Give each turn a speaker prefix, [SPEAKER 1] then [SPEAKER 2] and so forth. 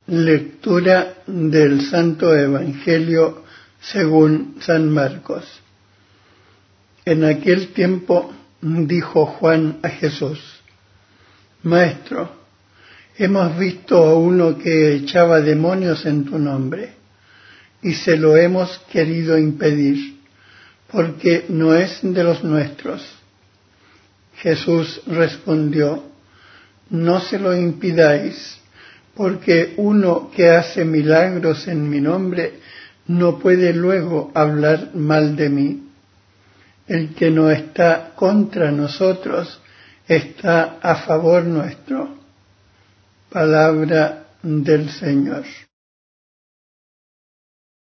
[SPEAKER 1] Lectura del Santo Evangelio según San Marcos. En aquel tiempo dijo Juan a Jesús: Maestro, hemos visto a uno que echaba demonios en tu nombre, y se lo hemos querido impedir, porque no es de los nuestros. Jesús respondió: No se lo impidáis, porque uno que hace milagros en mi nombre no puede luego hablar mal de mí. El que no está contra nosotros está a favor nuestro. Palabra del Señor.